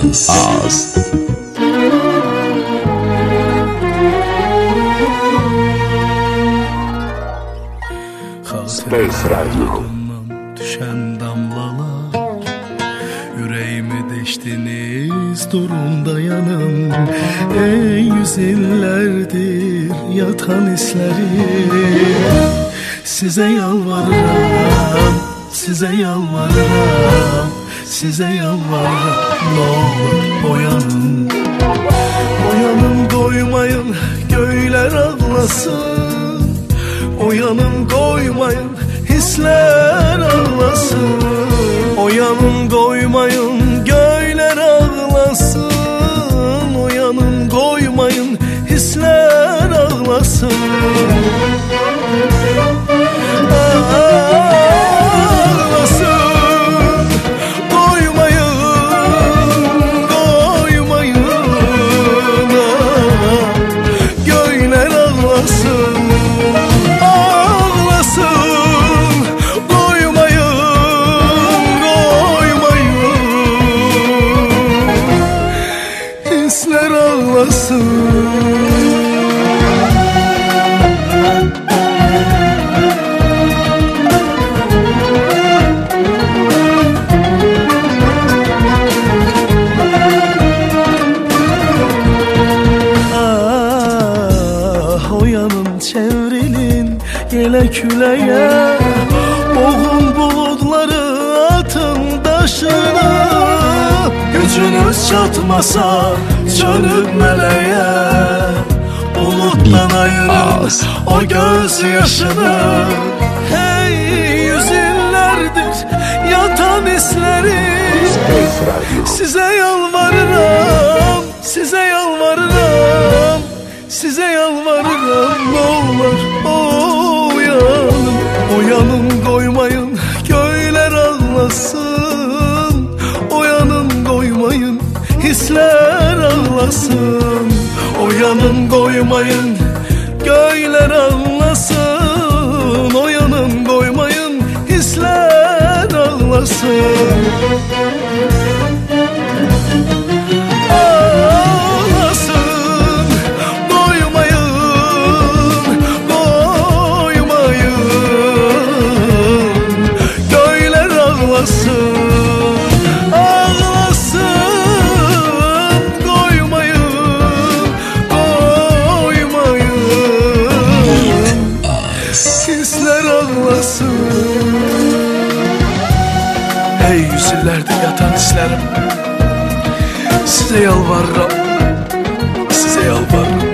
Az. Space Radio. Düşen damlalar yüreğimi deştiniz, durun dayanın. Ey yüzyıllardır yatan hislerim, size yalvarırım, size yalvarırım, size yalvarırım. Ne olur uyanın, uyanın, koymayın göyler ağlasın. Uyanın, koymayın hisler ağlasın. Uyanın, koymayın göyler ağlasın. Uyanın, koymayın hisler ağlasın. Küleye boğun bulutları, atın taşını. Gücünüz çatmasa çönüp meleğe, buluttan ayırın o gözyaşını. Hey yüzyıllardır yatan hislerim, size yalvarırım, size yalvarırım, size yalvarırım. Ne olur uyanın, koymayın köyler ağlasın. Uyanın, koymayın hisler ağlasın. Uyanın, koymayın köyler ağlasın. Uyanın, koymayın hisler ağlasın. Hey yüzyıllardır yatan hislerim, size yalvarırım, size yalvarırım.